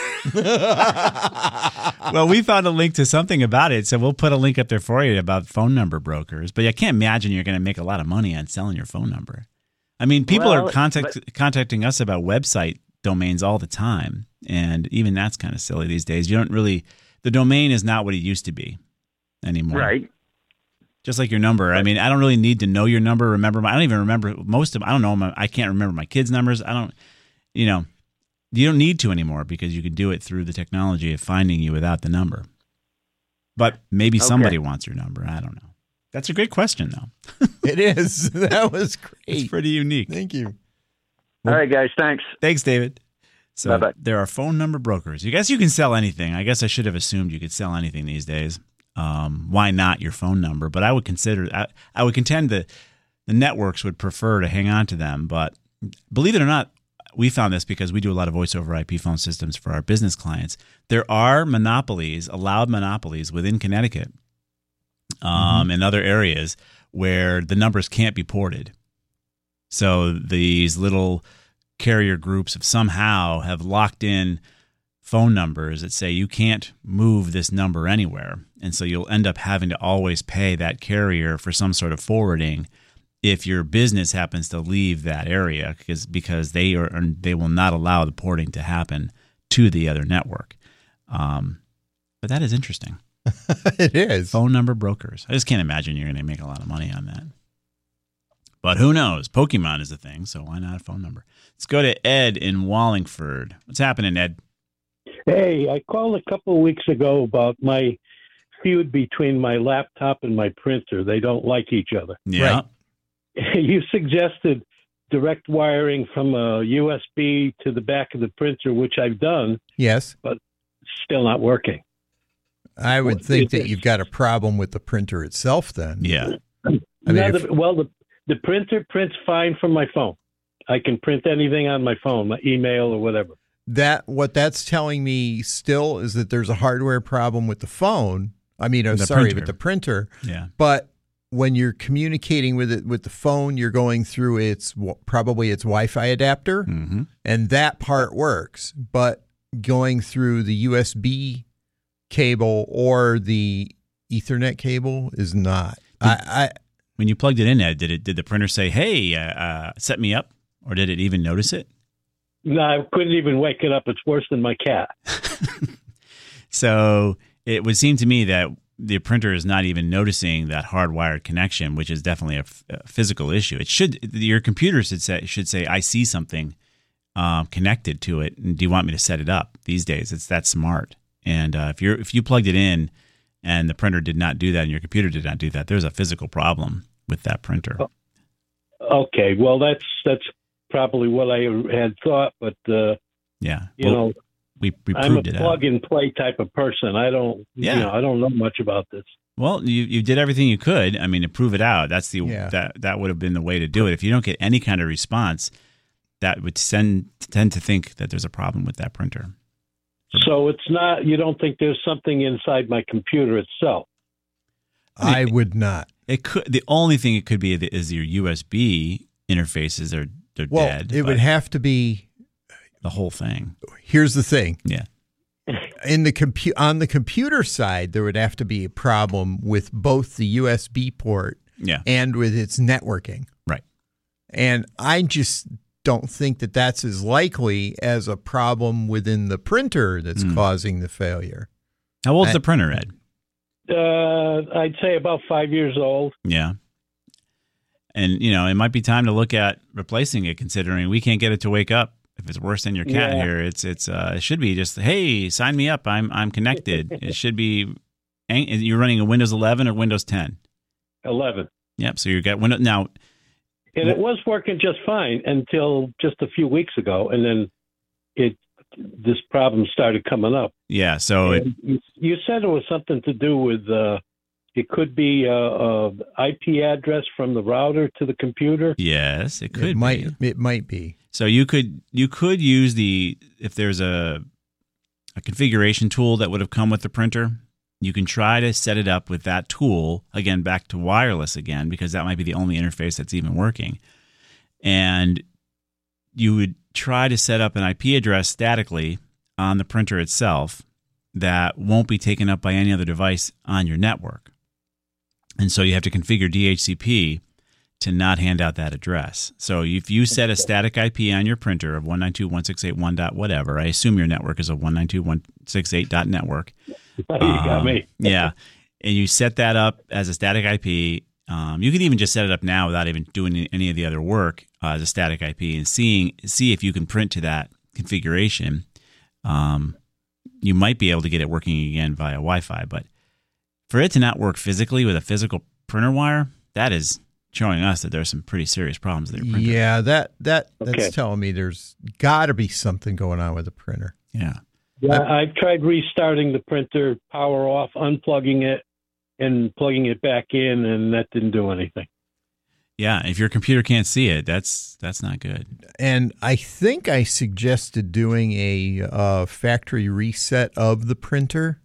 Well, we found a link to something about it, so we'll put a link up there for you about phone number brokers. But I can't imagine you're going to make a lot of money on selling your phone number. I mean, people Well, are contact, but- contacting us about website domains all the time, and even that's kind of silly these days. You don't really – the domain is not what it used to be anymore. Right. Just like your number. I mean, I don't really need to know your number, remember my – I don't even remember most of – I don't know. My, I can't remember my kids' numbers. I don't – you know – you don't need to anymore because you can do it through the technology of finding you without the number. But maybe Okay. somebody wants your number. I don't know. That's a great question, though. It is. That was great. It's pretty unique. Thank you. All right, guys. Thanks. Thanks, David. So Bye-bye. there are phone number brokers. I guess you can sell anything. I guess I should have assumed you could sell anything these days. Um, why not your phone number? But I would consider I, I would contend that the networks would prefer to hang on to them. But believe it or not, we found this because we do a lot of voice over I P phone systems for our business clients. There are monopolies, allowed monopolies within Connecticut um, Mm-hmm. and other areas where the numbers can't be ported. So these little carrier groups have somehow have locked in phone numbers that say you can't move this number anywhere. And so you'll end up having to always pay that carrier for some sort of forwarding if your business happens to leave that area, because because they are they will not allow the porting to happen to the other network. Um, but that is interesting. It is. Phone number brokers. I just can't imagine you're going to make a lot of money on that. But who knows? Pokemon is a thing, so why not a phone number? Let's go to Ed in Wallingford. What's happening, Ed? Hey, I called a couple of weeks ago about my feud between my laptop and my printer. They don't like each other. Yeah. Right. You suggested direct wiring from a U S B to the back of the printer, which I've done, Yes. but still not working. I would Well, think it- that you've got a problem with the printer itself then. Yeah. I mean, No, if- the, well, the, the printer prints fine from my phone. I can print anything on my phone, my email or whatever. That what that's telling me still is that there's a hardware problem with the phone. I mean, I'm The sorry, printer. with the printer. Yeah. But when you're communicating with it with the phone, you're going through its probably its Wi-Fi adapter, Mm-hmm. and that part works. But going through the U S B cable or the Ethernet cable is not. I, I When you plugged it in, Ed, did it did the printer say, "Hey, uh, uh, set me up," or did it even notice it? No, I couldn't even wake it up. It's worse than my cat. So it would seem to me that the printer is not even noticing that hardwired connection, which is definitely a, f- a physical issue. It should your computer should say should say, "I see something um, connected to it, and do you want me to set it up?" These days, it's that smart. And uh, if you're if you plugged it in and the printer did not do that and your computer did not do that, there's a physical problem with that printer. Okay, well, that's that's probably what I had thought, but uh, yeah, you well, know, we, we I'm a proved it plug out. and play type of person. I don't, Yeah. you know, I don't know much about this. Well, you you did everything you could. I mean, to prove it out. That's the Yeah. that that would have been the way to do it. If you don't get any kind of response, that would send tend to think that there's a problem with that printer. So it's not, you don't think there's something inside my computer itself? I would not. It could. The only thing it could be is your U S B interfaces are they're Well, dead. it would but have to be. the whole thing. Here's the thing. Yeah. In the compu- on the computer side, there would have to be a problem with both the U S B port Yeah. and with its networking. Right. And I just don't think that that's as likely as a problem within the printer that's Mm. causing the failure. How old's I- the printer, Ed? Uh, I'd say about five years old. Yeah. And, you know, it might be time to look at replacing it, considering we can't get it to wake up. If it's worse than your cat Yeah. here, it's it's uh, it should be just, hey, sign me up. I'm I'm connected. It should be. You're running a Windows eleven or Windows ten. eleven. Yep. So you got Windows now. And it was working just fine until just a few weeks ago, and then it this problem started coming up. Yeah. So it, And you, you said it was something to do with uh, it could be a, a I P address from the router to the computer. yes, it could it might be. it might be. So you could you could use the if there's a a configuration tool that would have come with the printer. You can try to set it up with that tool, again, back to wireless again, because that might be the only interface that's even working. And you would try to set up an I P address statically on the printer itself that won't be taken up by any other device on your network. And so you have to configure D H C P to not hand out that address. So if you set a static I P on your printer of one ninety-two dot one sixty-eight dot one dot whatever, I assume your network is a one ninety-two dot one sixty-eight dot network. You got Um, me. yeah. And you set that up as a static I P. Um, you could even just set it up now without even doing any of the other work uh, as a static I P and seeing see if you can print to that configuration. Um, you might be able to get it working again via Wi-Fi, but for it to not work physically with a physical printer wire, that is showing us that there's some pretty serious problems with your printer. Yeah, that that that's Okay. telling me there's got to be something going on with the printer. Yeah. Yeah, I've tried restarting the printer, power off, unplugging it, and plugging it back in, and that didn't do anything. Yeah. If your computer can't see it, that's that's not good. And I think I suggested doing a uh, factory reset of the printer.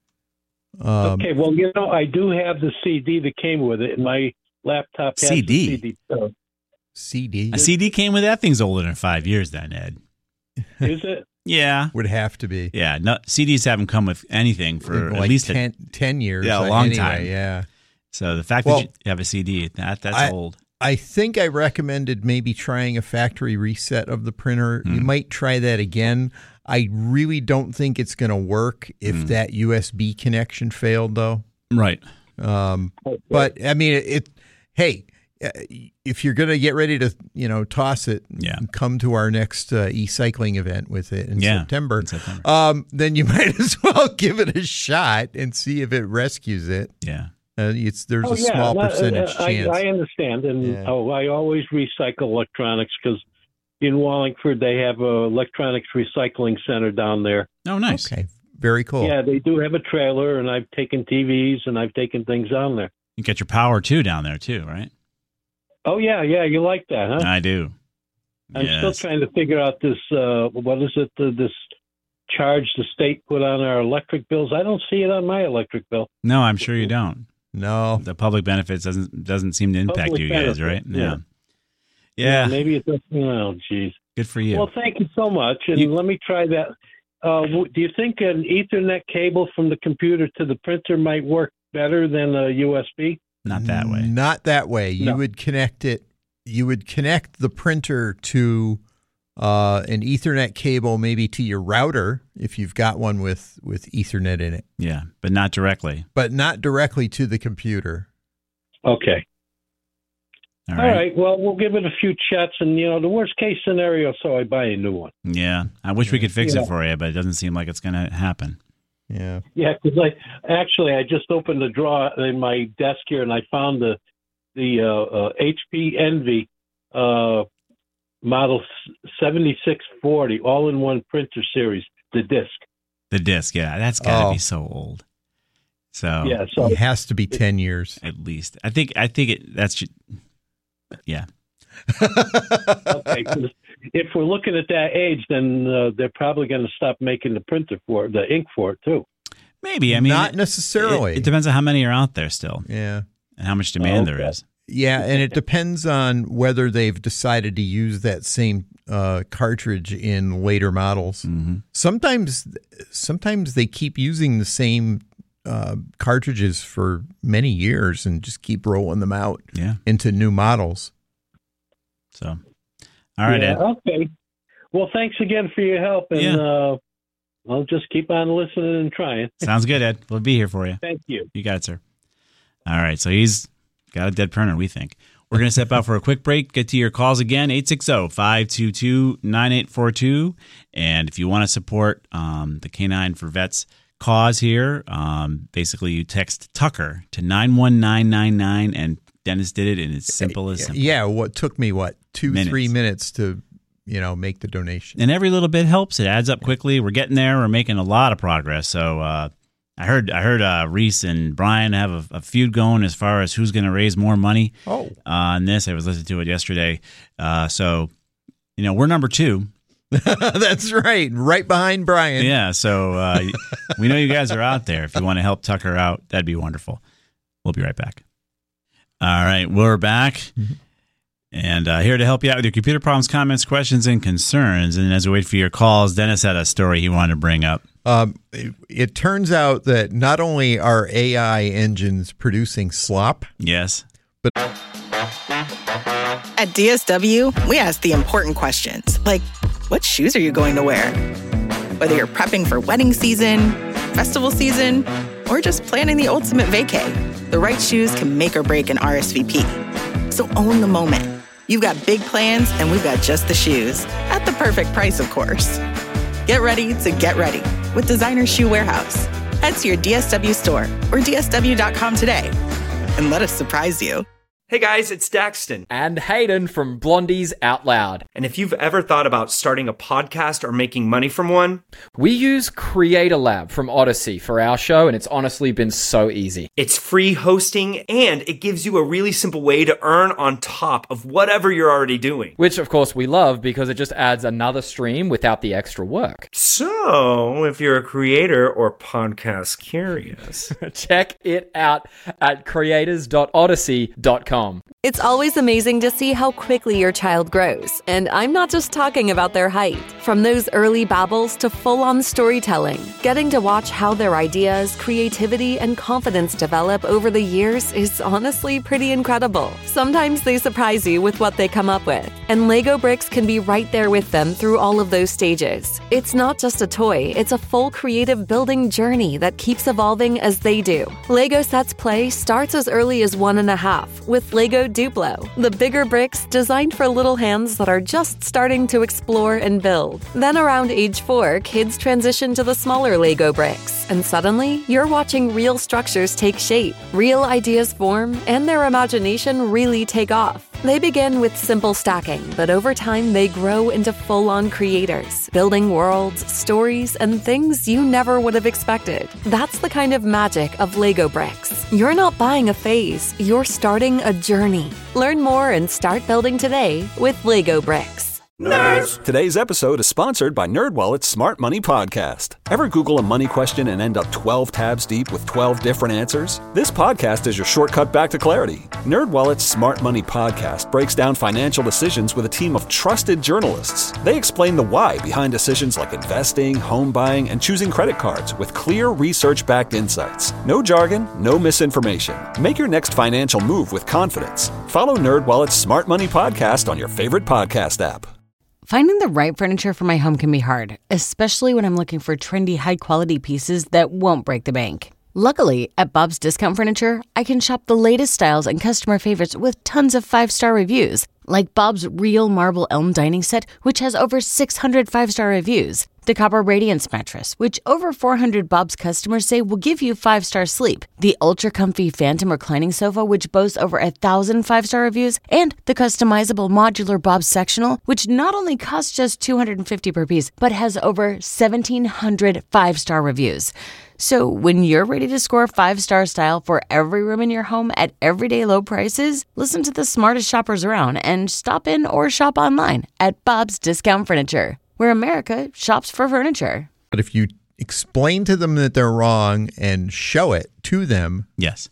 Um, Okay, well, you know, I do have the C D that came with it, and my laptop has C D? the C D. So, C D A C D came with that thing's older than five years then, Ed. is it? Yeah. would have to be Yeah. No, C Ds haven't come with anything for like at least ten, a, ten years. Yeah, a uh, long anyway, time. Yeah. So the fact Well, that you have a C D, that that's I- old. I think I recommended maybe trying a factory reset of the printer. Hmm. You might try that again. I really don't think it's going to work if Hmm. that U S B connection failed, though. Right. Um, but I mean, it. it hey, uh, if you're going to get ready to, you know, toss it, Yeah. come to our next uh, e-cycling event with it in Yeah, September. in September. Um, then you might as well give it a shot and see if it rescues it. Yeah. Uh, it's there's Oh, a yeah, small no, uh, percentage I, chance. I understand, and Yeah. oh, I always recycle electronics because in Wallingford they have a electronics recycling center down there. Oh, nice. Okay, very cool. Yeah, they do have a trailer, and I've taken T Vs and I've taken things down there. You get your power too down there too, right? Oh yeah, yeah, you like that, huh? I do. I'm Yes. still trying to figure out this. Uh, what is it? The, this charge the state put on our electric bills. I don't see it on my electric bill. No, I'm sure you don't. No, The public benefits doesn't doesn't seem to impact Public you guys, benefit, right? yeah. Yeah. Maybe it doesn't. Oh, geez. Good for you. Well, thank you so much, and You- let me try that. Uh, w- do you think an Ethernet cable from the computer to the printer might work better than a U S B? Not that way. Not that way. You No. would connect it. You would connect the printer to uh, an Ethernet cable, maybe to your router if you've got one with with Ethernet in it, Yeah, but not directly. but not directly to the computer. Okay. All All right. right. Well, we'll give it a few chats, and you know, the worst case scenario, so I buy a new one. Yeah. I wish we could fix Yeah. it for you, but it doesn't seem like it's going to happen. Yeah. Yeah, because I actually I just opened the drawer in my desk here and I found the the uh, uh, H P Envy uh, model seventy-six forty all-in-one printer series, the disc. The disc, yeah, that's got to Oh. be so old. So Yeah, so It has to be ten years. at least I think I think it that's ju- yeah. okay, 'cause if we're looking at that age, then uh, they're probably going to stop making the printer for it, the ink for it too. Maybe I mean Not it- necessarily. It, it depends on how many are out there still Yeah. and how much demand Oh, okay. there is. Yeah, and it depends on whether they've decided to use that same uh, cartridge in later models. Mm-hmm. Sometimes, sometimes they keep using the same uh, cartridges for many years and just keep rolling them out Yeah. into new models. So, all right, yeah, Ed. okay. Well, thanks again for your help, and Yeah. uh, I'll just keep on listening and trying. Sounds good, Ed. We'll be here for you. Thank you. You got it, sir. All right, so he's got a dead printer, we think. We're going to step out for a quick break, get to your calls again, eight six zero, five two two, nine eight four two. And if you want to support um, the K nine for Vets cause here, um, basically you text Tucker to nine one nine nine nine, and Dennis did it in as simple as simple. Yeah, what took me, what, two, Minutes. three minutes to, you know, make the donation. And every little bit helps. It adds up quickly. We're getting there. We're making a lot of progress. So uh, I heard I heard uh, Reese and Brian have a, a feud going as far as who's going to raise more money Oh. uh, on this. I was listening to it yesterday. Uh, so, you know, we're number two. That's right. Right behind Brian. Yeah. So uh, we know you guys are out there. If you want to help Tucker out, that'd be wonderful. We'll be right back. All right. We're back. Mm-hmm. And uh, here to help you out with your computer problems, comments, questions, and concerns. And as we wait for your calls, Dennis had a story he wanted to bring up. Um, it, it turns out that not only are A I engines producing slop, Yes. but At D S W, we ask the important questions, like what shoes are you going to wear? Whether you're prepping for wedding season, festival season, or just planning the ultimate vacay, the right shoes can make or break an R S V P. So own the moment. You've got big plans, and we've got just the shoes. At the perfect price, of course. Get ready to get ready with Designer Shoe Warehouse. Head to your D S W store or D S W dot com today and let us surprise you. Hey guys, it's Daxton. And Hayden from Blondies Out Loud. And if you've ever thought about starting a podcast or making money from one, we use Creator Lab from Odyssey for our show, and it's honestly been so easy. It's free hosting, and it gives you a really simple way to earn on top of whatever you're already doing. Which, of course, we love because it just adds another stream without the extra work. So, if you're a creator or podcast curious, check it out at creators dot odyssey dot com. It's always amazing to see how quickly your child grows. And I'm not just talking about their height. From those early babbles to full-on storytelling, getting to watch how their ideas, creativity, and confidence develop over the years is honestly pretty incredible. Sometimes they surprise you with what they come up with. And Lego Bricks can be right there with them through all of those stages. It's not just a toy, it's a full creative building journey that keeps evolving as they do. Lego Sets Play starts as early as one and a half with Lego Duplo, the bigger bricks designed for little hands that are just starting to explore and build. Then around age four, kids transition to the smaller Lego bricks, and suddenly you're watching real structures take shape, real ideas form, and their imagination really take off. They begin with simple stacking, but over time they grow into full-on creators, building worlds, stories, and things you never would have expected. That's the kind of magic of Lego Bricks. You're not buying a phase, you're starting a journey. Learn more and start building today with Lego Bricks. Nerds! Today's episode is sponsored by NerdWallet's Smart Money Podcast. Ever Google a money question and end up twelve tabs deep with twelve different answers? This podcast is your shortcut back to clarity. NerdWallet's Smart Money Podcast breaks down financial decisions with a team of trusted journalists. They explain the why behind decisions like investing, home buying, and choosing credit cards with clear research-backed insights. No jargon, no misinformation. Make your next financial move with confidence. Follow NerdWallet's Smart Money Podcast on your favorite podcast app. Finding the right furniture for my home can be hard, especially when I'm looking for trendy, high-quality pieces that won't break the bank. Luckily, at Bob's Discount Furniture, I can shop the latest styles and customer favorites with tons of five-star reviews, like Bob's Real Marble Elm Dining Set, which has over six hundred five-star reviews. The Copper Radiance Mattress, which over four hundred Bob's customers say will give you five-star sleep. The Ultra Comfy Phantom Reclining Sofa, which boasts over one thousand five-star reviews. And the customizable modular Bob's Sectional, which not only costs just two hundred fifty dollars per piece, but has over seventeen hundred five-star reviews. So when you're ready to score five-star style for every room in your home at everyday low prices, listen to the smartest shoppers around and stop in or shop online at Bob's Discount Furniture, where America shops for furniture. But if you explain to them that they're wrong and show it to them, yes,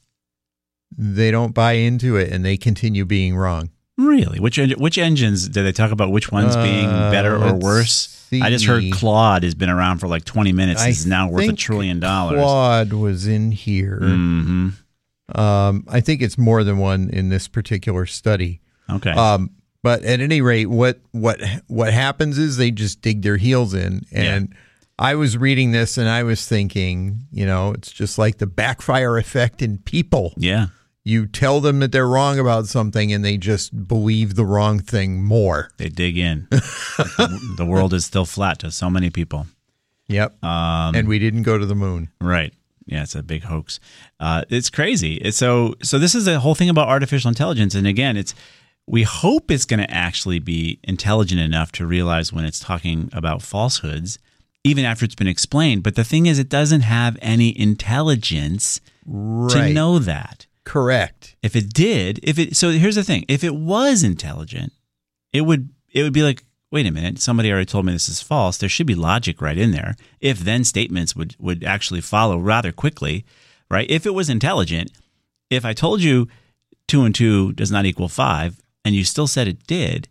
they don't buy into it and they continue being wrong. Really? Which which engines, did they talk about which one's being Uh, better or let's worse? see. I just heard Claude has been around for like twenty minutes. I Is now worth a think trillion dollars. Claude was in here. Mm-hmm. Um, I think it's more than one in this particular study. Okay. Um, but at any rate, what what what happens is they just dig their heels in. And I was reading this and I was thinking, you know, it's just like the backfire effect in people. Yeah. You tell them that they're wrong about something and they just believe the wrong thing more. They dig in. The world is still flat to so many people. Yep. Um, and we didn't go to the moon. Right. Yeah, it's a big hoax. Uh, it's crazy. It's so so this is the whole thing about artificial intelligence. And again, it's we hope it's going to actually be intelligent enough to realize when it's talking about falsehoods, even after it's been explained. But the thing is, it doesn't have any intelligence Right. to know that. Correct. If it did, if it so here's the thing. If it was intelligent, it would it would be like, wait a minute, somebody already told me this is false. There should be logic right in there. If then statements would, would actually follow rather quickly, right? If it was intelligent, if I told you two and two does not equal five and you still said it did,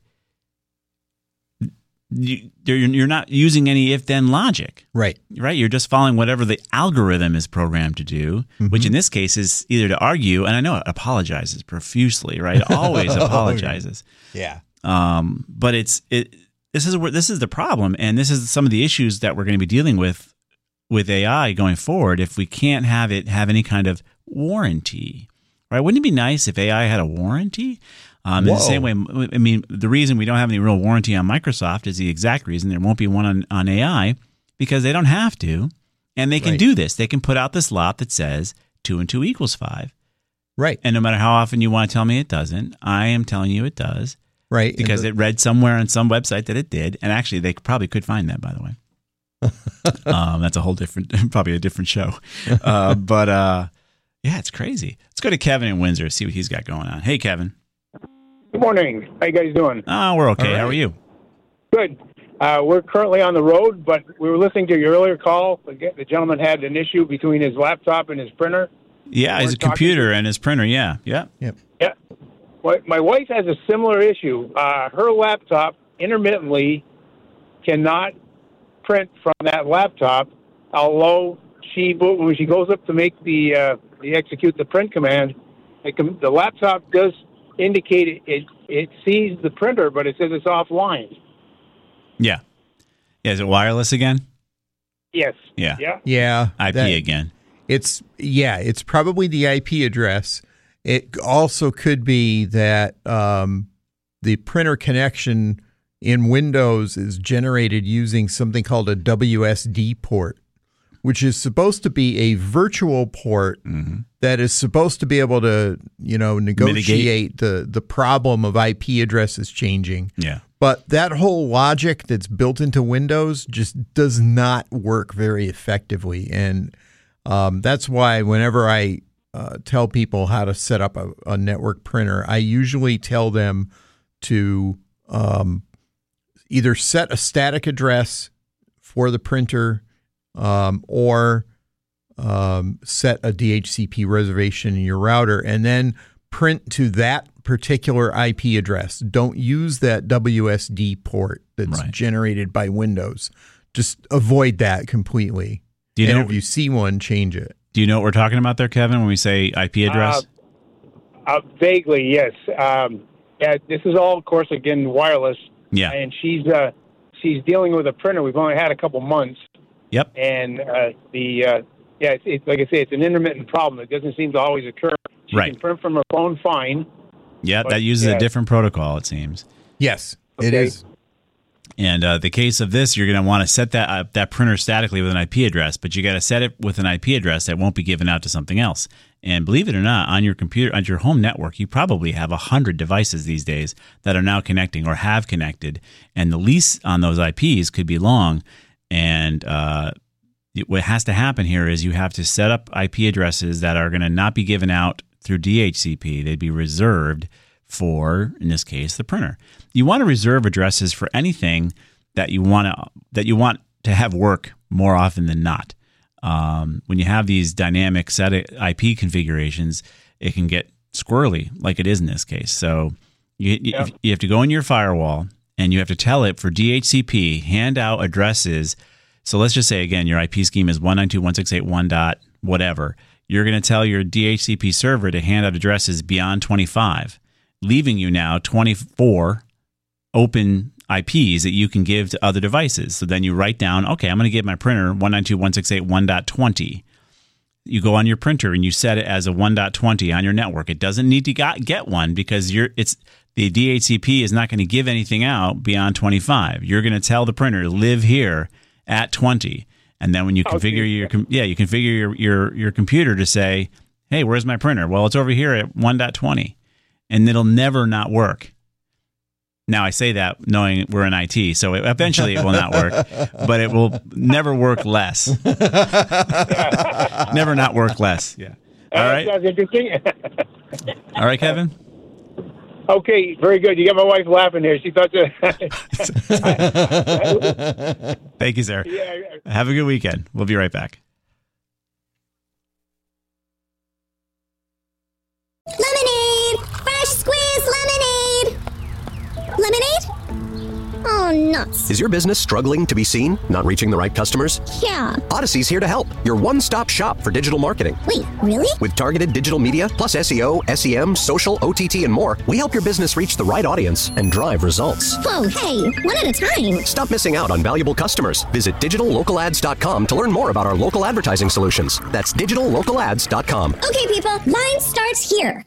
you, you're, you're not using any if-then logic. Right. Right? You're just following whatever the algorithm is programmed to do, Mm-hmm. which in this case is either to argue, and I know it apologizes profusely, right? It always Oh, apologizes. Yeah. Um, but it's it. This is where this is the problem, and this is some of the issues that we're going to be dealing with with A I going forward. If we can't have it have any kind of warranty, right? Wouldn't it be nice if A I had a warranty? Um, in the same way, I mean, the reason we don't have any real warranty on Microsoft is the exact reason there won't be one on, on A I, because they don't have to, and they can Right. do this. They can put out this lot that says two and two equals five. Right. And no matter how often you want to tell me it doesn't, I am telling you it does. Right. Because the, it read somewhere on some website that it did. And actually, they probably could find that, by the way. um, that's a whole different, probably a different show. Uh, but uh, yeah, it's crazy. Let's go to Kevin in Windsor, see what he's got going on. Hey, Kevin. Good morning. How you guys doing? Oh, we're okay. All How are right. you? Good. Uh, we're currently on the road, but we were listening to your earlier call. The the gentleman had an issue between his laptop and his printer. Yeah, his We're talking- computer and his printer. Yeah, yeah. Yep. Yeah. My, my wife has a similar issue. Uh, her laptop intermittently cannot print from that laptop, although she when she goes up to make the uh, the execute the print command, it com- the laptop does indicate it, it it sees the printer, but it says it's offline. Yeah. Yeah, is it wireless again? Yes. Yeah. Yeah. Yeah. I P that- again. It's yeah, it's probably the I P address. It also could be that um, the printer connection in Windows is generated using something called a W S D port, which is supposed to be a virtual port Mm-hmm. that is supposed to be able to, you know, negotiate the the problem of I P addresses changing. Yeah. But that whole logic that's built into Windows just does not work very effectively. And um, that's why whenever I uh, tell people how to set up a, a network printer, I usually tell them to um, either set a static address for the printer um, or um, set a D H C P reservation in your router and then print to that particular I P address. Don't use that W S D port that's Right. generated by Windows. Just avoid that completely. Do you and know- if you see one, change it. Do you know what we're talking about there, Kevin, when we say I P address? Uh, uh, vaguely, yes. Um, yeah, this is all, of course, again, wireless. Yeah. And she's uh, she's dealing with a printer. We've only had a couple months. Yep. And uh, the uh, yeah, it's, it's like I say, it's an intermittent problem. It doesn't seem to always occur. She Right. can print from her phone fine, Yeah, But, that uses yeah. a different protocol, it seems. Yes, it Okay. is. And uh, the case of this, you're going to want to set that uh, that printer statically with an I P address, but you got to set it with an I P address that won't be given out to something else. And believe it or not, on your computer, on your home network, you probably have a hundred devices these days that are now connecting or have connected, and the lease on those I Ps could be long. And uh, what has to happen here is you have to set up I P addresses that are going to not be given out through D H C P. They'd be reserved for, in this case, the printer. You want to reserve addresses for anything that you want to that you want to have work more often than not. Um, when you have these dynamic set I P configurations, it can get squirrely, like it is in this case. So you, Yeah. you, you have to go in your firewall and you have to tell it for D H C P, hand out addresses. So let's just say, again, your I P scheme is one ninety-two dot one sixty-eight dot one dot whatever. You're going to tell your D H C P server to hand out addresses beyond twenty-five, leaving you now twenty-four open I Ps that you can give to other devices. So then you write down, okay, I'm going to give my printer one ninety-two dot one sixty-eight dot one dot twenty. You go on your printer and you set it as a one dot twenty on your network. It doesn't need to got, get one because you're it's the D H C P is not going to give anything out beyond twenty-five. You're going to tell the printer, live here at twenty. And then when you configure Okay. your com- yeah, you configure your, your your computer to say, hey, where's my printer? Well, it's over here at one dot twenty. And it'll never not work. Now, I say that knowing we're in I T, so it, eventually it will not work, but it will never work less. Never not work less. Yeah. All Uh, right. That's interesting. All right, Kevin. Okay, very good. You got my wife laughing there. She thought that. Thank you, sir. Yeah. Have a good weekend. We'll be right back. Lemonade! Fresh squeezed lemonade! Lemonade? Oh, nuts. Is your business struggling to be seen? Not reaching the right customers? Yeah. Odyssey's here to help. Your one-stop shop for digital marketing. Wait, really? With targeted digital media, plus S E O, S E M, social, O T T, and more, we help your business reach the right audience and drive results. Whoa, hey, one at a time. Stop missing out on valuable customers. Visit digital local ads dot com to learn more about our local advertising solutions. That's digital local ads dot com. Okay, people, line starts here.